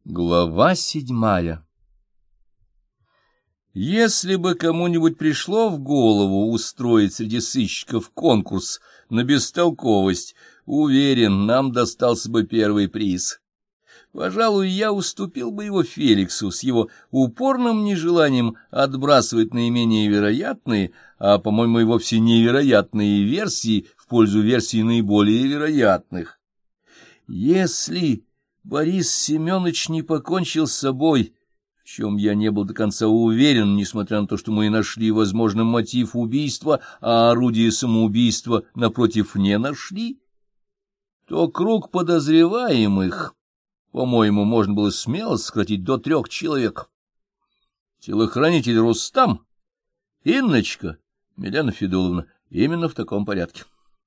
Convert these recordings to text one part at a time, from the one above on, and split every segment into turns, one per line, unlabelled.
Глава 7. Если бы кому-нибудь пришло в голову устроить среди сыщиков конкурс на бестолковость, уверен, нам достался бы первый приз. Пожалуй, я уступил бы его Феликсу с его упорным нежеланием отбрасывать наименее вероятные, а, по-моему, и вовсе невероятные версии в пользу версий наиболее вероятных. Если Борис Семенович не покончил с собой, в чем я не был до конца уверен, несмотря на то, что мы и нашли возможный мотив убийства, а орудие самоубийства, напротив, не нашли, то круг подозреваемых, по-моему, можно было смело сократить до 3 человек. Телохранитель Рустам, Инночка, Милена Федуловна, именно в таком порядке.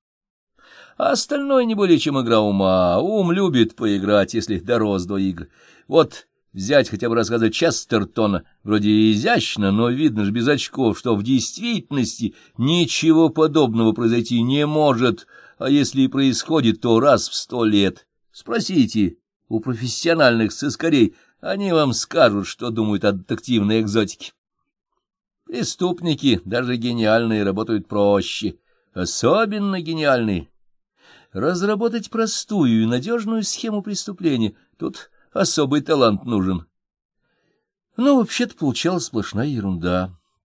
А остальное не более чем игра ума. Ум любит поиграть, если дорос до игр. Вот взять хотя бы рассказы Честертона, вроде изящно, но видно же без очков, что в действительности ничего подобного произойти не может, а если и происходит, то раз в 100 лет. Спросите у профессиональных сыскарей, они вам скажут, что думают о детективной экзотике. Преступники, даже гениальные, работают проще, особенно гениальные. Разработать простую и надежную схему преступления — тут особый талант нужен. Но вообще-то получалась сплошная ерунда.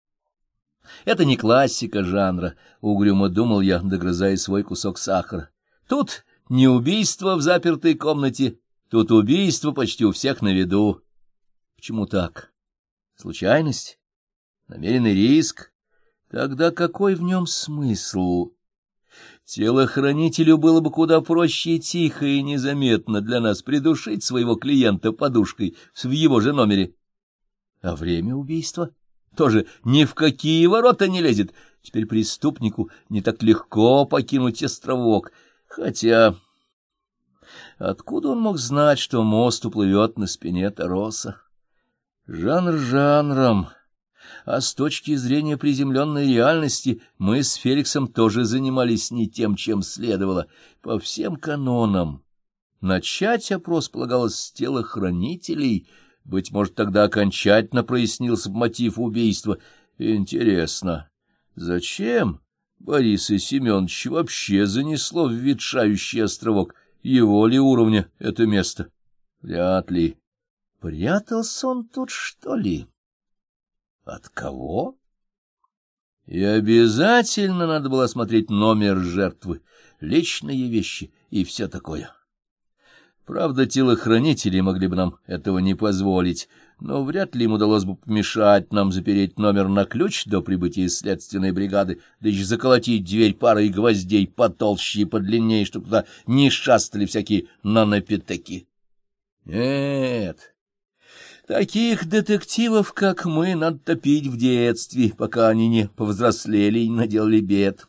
Это не классика жанра, угрюмо думал я, догрызая свой кусок сахара. Тут не убийство в запертой комнате, тут убийство почти у всех на виду. Почему так? Случайность? Намеренный риск? Тогда какой в нем смысл? Телохранителю было бы куда проще и тихо и незаметно для нас придушить своего клиента подушкой в его же номере. А время убийства тоже ни в какие ворота не лезет. Теперь преступнику не так легко покинуть островок. Хотя откуда он мог знать, что мост уплывет на спине Тароса? Жанр жанром. А с точки зрения приземленной реальности мы с Феликсом тоже занимались не тем, чем следовало. По всем канонам начать опрос полагалось с телохранителей. Быть может, тогда окончательно прояснился мотив убийства. Интересно, зачем Бориса Семеновича вообще занесло в ветшающий островок? Его ли уровня это место? Вряд ли. Прятался он тут, что ли? От кого? И обязательно надо было осмотреть номер жертвы, личные вещи и все такое. Правда, телохранители могли бы нам этого не позволить, но вряд ли им удалось бы помешать нам запереть номер на ключ до прибытия следственной бригады, да еще заколотить дверь парой гвоздей потолще и подлиннее, чтобы туда не шастали всякие нанопятаки. Нет. Таких детективов, как мы, надо топить в детстве, пока они не повзрослели и не наделали бед.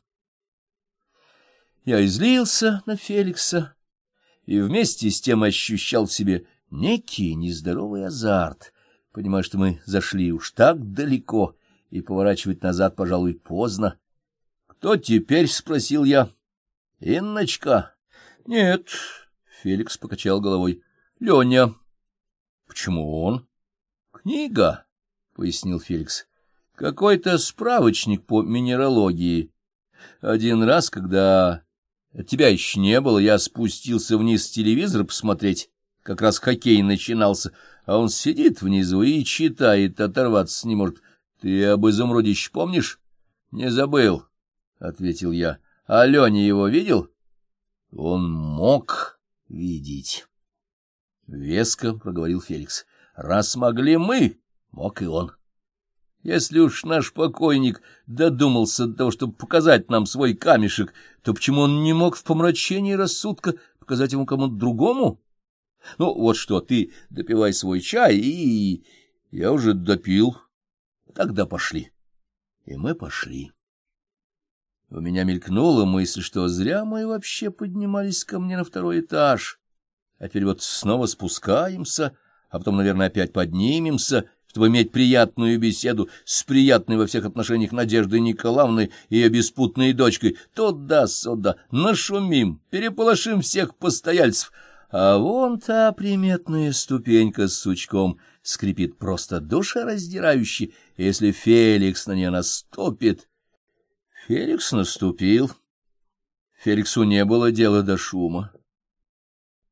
Я излился на Феликса и вместе с тем ощущал в себе некий нездоровый азарт, понимая, что мы зашли уж так далеко, и поворачивать назад, пожалуй, поздно. — Кто теперь? — спросил я. — Инночка. — Нет, — Феликс покачал головой. — Леня. — Почему он? — Книга, — пояснил Феликс. — Какой-то справочник по минералогии. Один раз, когда тебя еще не было, я спустился вниз телевизор посмотреть, как раз хоккей начинался, а он сидит внизу и читает, оторваться не может. Ты об изумрудище помнишь? — Не забыл, — ответил я. — А Леня его видел? — Он мог видеть. — веско проговорил Феликс. — Раз могли мы, мог и он. Если уж наш покойник додумался до того, чтобы показать нам свой камешек, то почему он не мог в помрачении рассудка показать ему кому-то другому? Ну, вот что, ты допивай свой чай, и я уже допил. Тогда пошли. И мы пошли. У меня мелькнула мысль, что зря мы вообще поднимались ко мне на 2-й этаж. А теперь вот снова спускаемся, а потом, наверное, опять поднимемся, чтобы иметь приятную беседу с приятной во всех отношениях Надеждой Николаевной и ее беспутной дочкой. Туда-сюда, нашумим, переполошим всех постояльцев, а вон та приметная ступенька с сучком скрипит просто душераздирающе, если Феликс на нее наступит. Феликс наступил. Феликсу не было дела до шума.